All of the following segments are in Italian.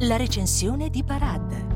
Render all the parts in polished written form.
La recensione di Parad.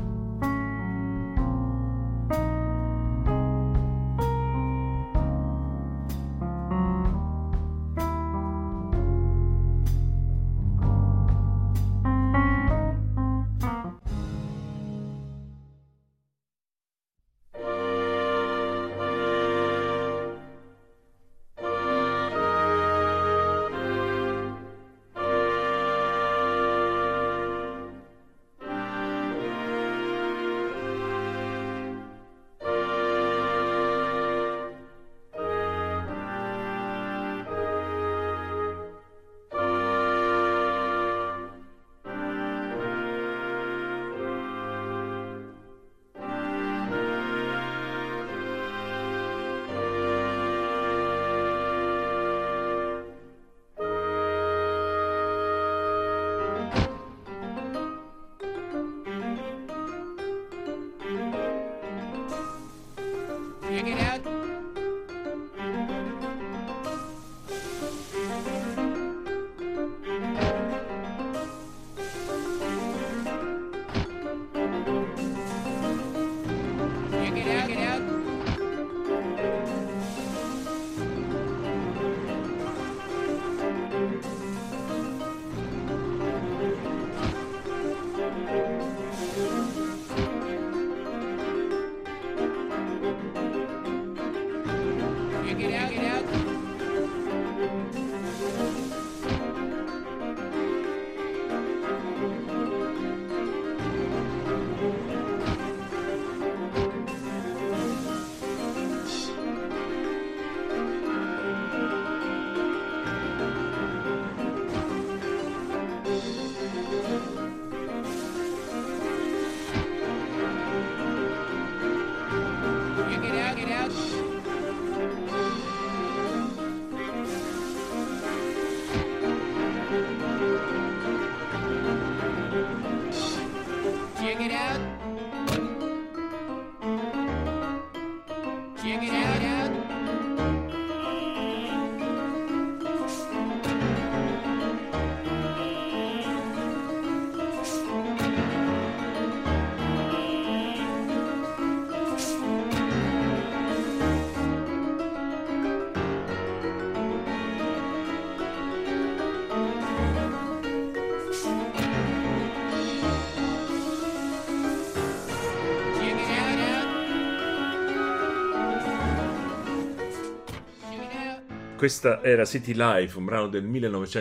Questa era City Life, un brano del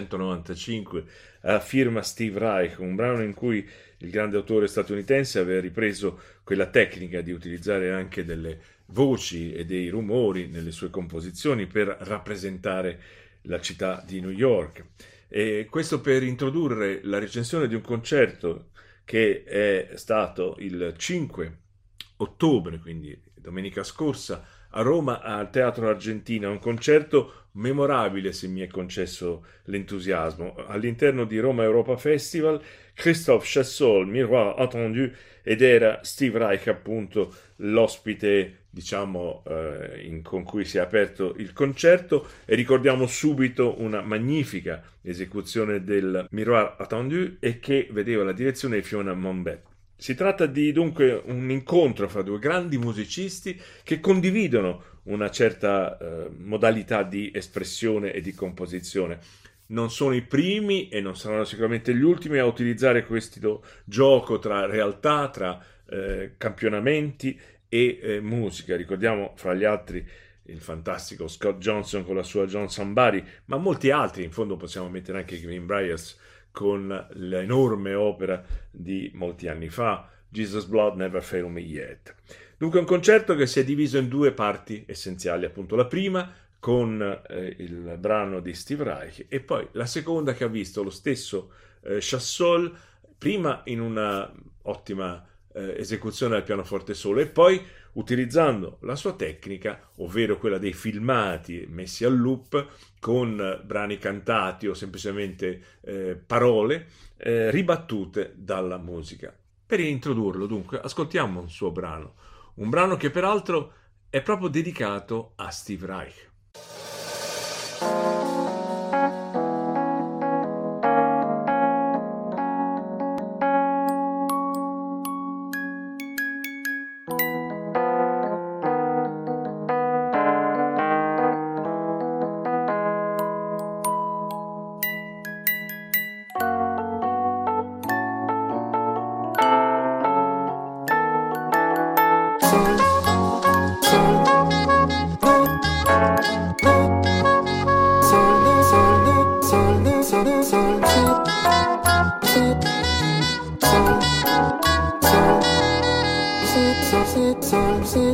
1995 a firma Steve Reich, un brano in cui il grande autore statunitense aveva ripreso quella tecnica di utilizzare anche delle voci e dei rumori nelle sue composizioni per rappresentare la città di New York. E questo per introdurre la recensione di un concerto che è stato il 5 ottobre, quindi domenica scorsa, a Roma al Teatro Argentina, un concerto memorabile, se mi è concesso l'entusiasmo. All'interno di Roma Europa Festival, Christophe Chassol, Miroir Attendu, ed era Steve Reich appunto l'ospite, diciamo, con cui si è aperto il concerto, e ricordiamo subito una magnifica esecuzione del Miroir Attendu e che vedeva la direzione di Fiona Monbet. Si tratta di dunque un incontro fra due grandi musicisti che condividono una certa modalità di espressione e di composizione. Non sono i primi e non saranno sicuramente gli ultimi a utilizzare questo gioco tra realtà, tra campionamenti e musica. Ricordiamo fra gli altri il fantastico Scott Johnson con la sua John Somebody, ma molti altri, in fondo possiamo mettere anche Green Briers con l'enorme opera di molti anni fa, Jesus Blood Never Failed Me Yet. Dunque un concerto che si è diviso in due parti essenziali, appunto la prima con il brano di Steve Reich e poi la seconda che ha visto lo stesso Chassol, prima in una ottima esecuzione al pianoforte solo e poi utilizzando la sua tecnica, ovvero quella dei filmati messi al loop con brani cantati o semplicemente parole ribattute dalla musica. Per introdurlo, dunque, ascoltiamo un brano che peraltro è proprio dedicato a Steve Reich.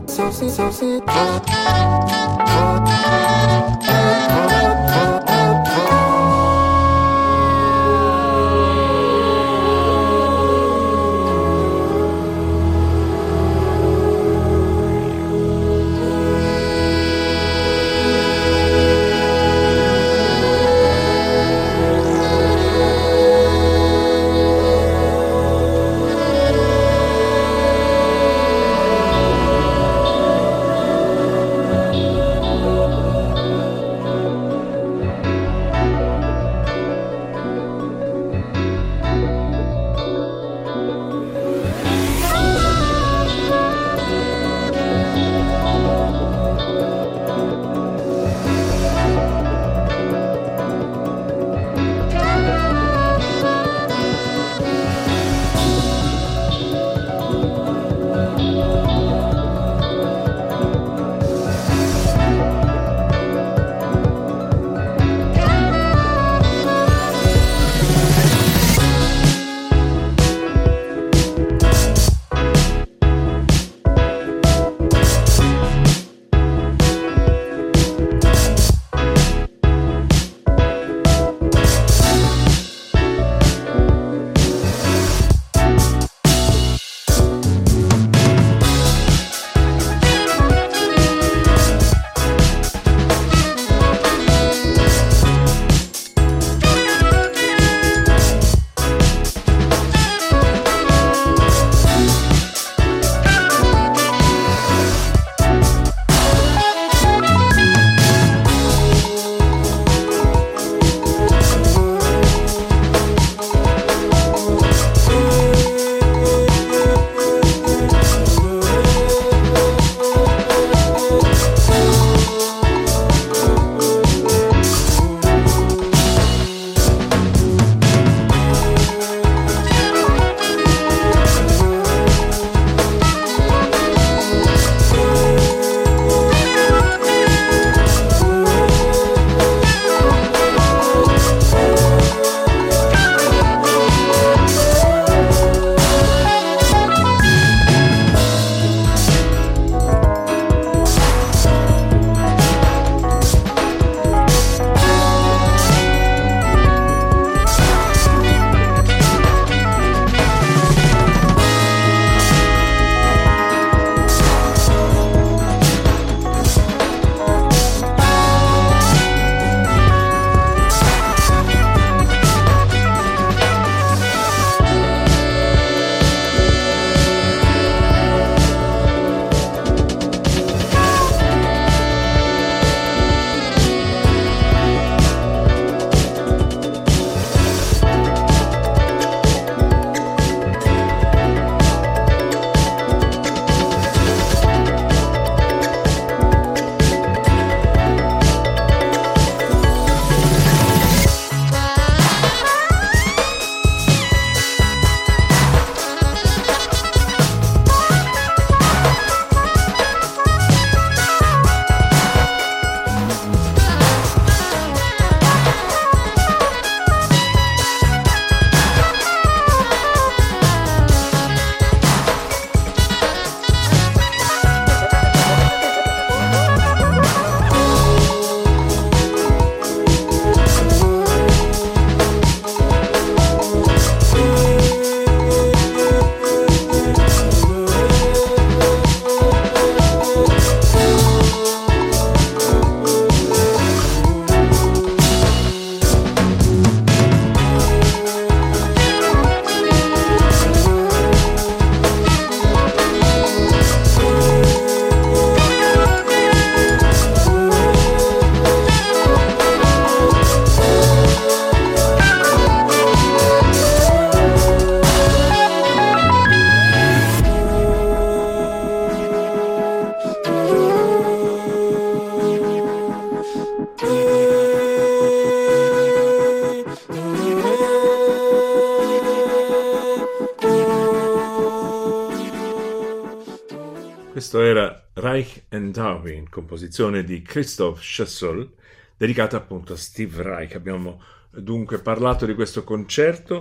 Questo era Reich and Darwin, composizione di Christoph Schössl, dedicata appunto a Steve Reich. Abbiamo dunque parlato di questo concerto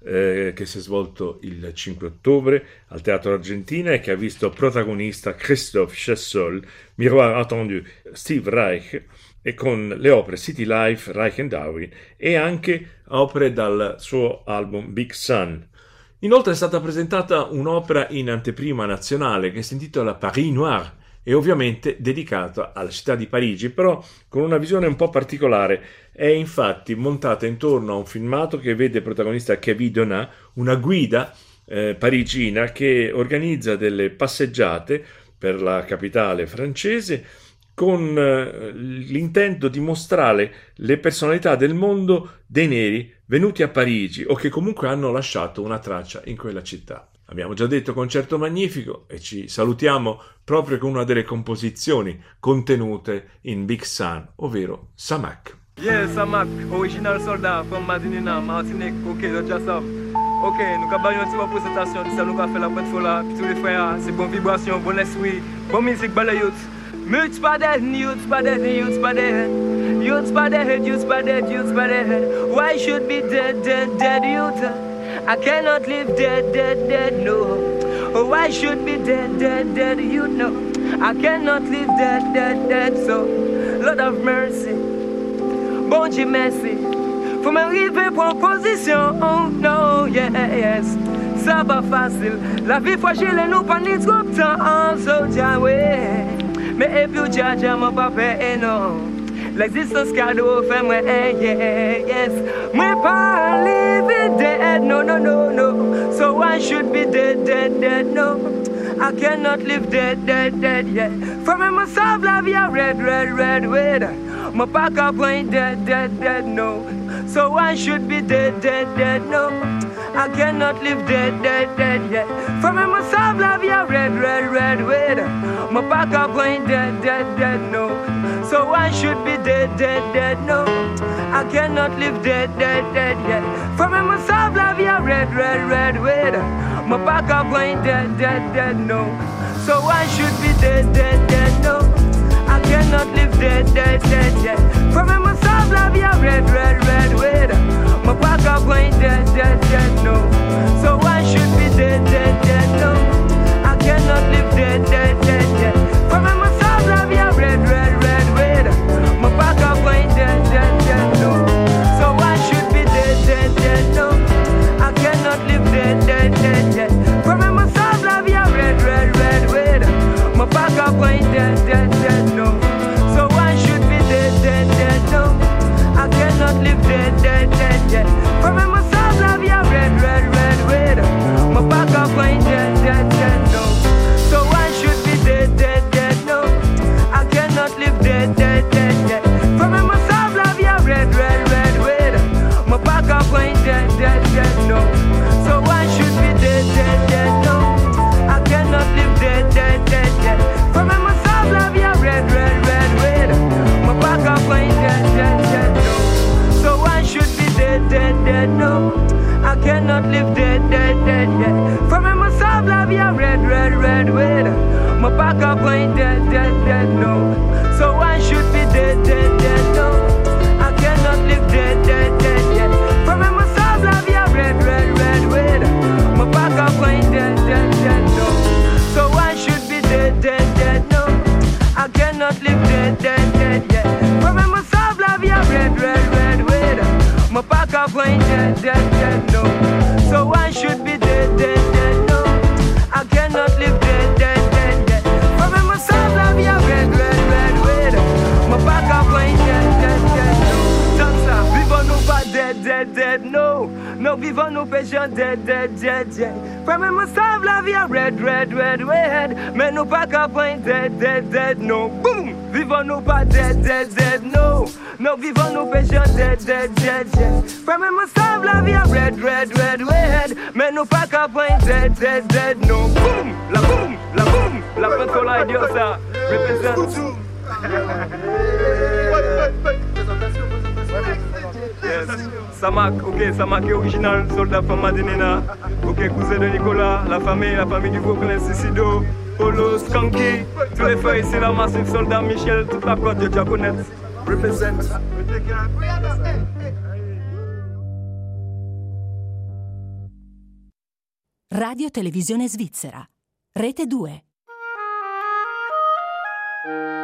che si è svolto il 5 ottobre al Teatro Argentina e che ha visto protagonista Christophe Chessol, Miroir Attendu, Steve Reich, e con le opere City Life, Reich and Darwin e anche opere dal suo album Big Sun. Inoltre è stata presentata un'opera in anteprima nazionale che si intitola Paris Noir e ovviamente dedicata alla città di Parigi, però con una visione un po' particolare. È infatti montata intorno a un filmato che vede protagonista Kevin Donat, una guida parigina che organizza delle passeggiate per la capitale francese con l'intento di mostrare le personalità del mondo dei neri venuti a Parigi o che comunque hanno lasciato una traccia in quella città. Abbiamo già detto concerto magnifico e ci salutiamo proprio con una delle composizioni contenute in Big Sun, ovvero Samak. Yeah, Samak, original soldat from Madinina, Martinique, ok, just up. Ok, nous avons une petite présentation, ça nous va faire la bonne folie, puis tous les frères, c'est bonne vibration, bon esprit, bonne musique, balayot. Youths pas dead, youths pas dead, youths pas dead. Youths pas dead, youths pas dead, youths pas dead. Why should be dead, dead, dead youth? I cannot live dead, dead, dead, no. Oh, why should be dead, dead, dead, you know? I cannot live dead, dead, dead, so Lord of mercy, bon Dieu merci. Faut m'arriver pour position, oh no, yes. Ça va facile, la vie fragile et nous pas ni trop de temps, so ja, ouais. Mais et puis Jaja mon papa et non. L'existence cadeau fait moi yes. Moi pas living dead, no no no no. So I should be dead, dead, dead, no. I cannot live dead, dead, dead, yeah. For me myself la vie red, red, red, red. My back up ain't dead, dead, dead, no. So I should be dead, dead, dead, no. I cannot live dead, dead, dead, yeah. For me myself la vie red, red, red, red. My back up ain't dead, dead, dead, no. So I should be dead, dead, dead, no. I cannot live dead, dead, dead, yeah. For me myself la vie red, red, red, red. My back up ain't dead, dead, dead, no. So I should be dead, dead, dead, no. I cannot live dead, dead, dead, yeah. For me myself la vie red, red, red, red. My back up ain't dead, dead, dead, no. So I should be dead, dead, dead, no. I cannot live dead, dead, dead, yeah. For me myself la vie red, red, red, red. My back up ain't dead, dead, dead, no. So I should be dead, dead, dead, no. I cannot live dead, dead, dead, yeah. For me myself la vie red, red, red, red. My back up ain't dead, dead, dead, no. So I should be dead, dead, dead, no. I cannot live dead, dead, dead, yeah. For me myself la vie red, red, red, red. My back up ain't dead, dead, dead, no. So I should be dead, dead, dead, no. I cannot live dead, dead, dead, yeah. For me myself la vie red, red, red, red. My back up ain't dead, dead, dead, no. So I should be dead, dead, dead, no. I cannot live dead, dead, dead, yeah. For me myself la vie red, red, red, red. My back up ain't dead, dead, dead, no. So I should be dead, dead, dead, no. I cannot live dead, dead, dead, yeah. For me myself la vie red, red, red, red. My back up ain't dead, dead, dead, no. So I should be dead, dead, dead, no. I cannot live dead, dead, dead, yeah. For me myself la vie red, red, red, red. My back up ain't dead, dead, dead, no. So I should be dead, dead, dead, no. I cannot live dead, dead, dead, yeah. For me myself la vie red, red, red, red. My back up ain't dead, dead, dead, no. So I should be dead, dead, dead, no. I cannot live dead, dead, dead, yeah. For me myself la vie red, red, red, red. My back up ain't dead, dead, dead, no. Comme ça, vivons nous pas dead, dead, dead, no. No, vivons nous péchons dead, dead, dead, dead. For me myself la vie red, red, red, red. Mais nous pas qu'à point dead, dead, dead, no. Boom! Vivons nous pas dead, dead, dead, no. No, vivons nous péchons dead, dead, dead, dead. For me myself la vie red, red, red, red. Mais nous pas qu'à point dead, dead, dead, no. Boom! La boom! La boom! La pensola idiosa. Represent. Yes. Samak, ok, Samak est original, soldat from Madinina. Ok, cousin de Nicolas, la famille du Brooklyn, Sicido, Polo, Skanky, tous les frères ici, la massive soldat Michel, toute la côte de Diaconette. Represent. Radio Televisione Svizzera. Rete 2.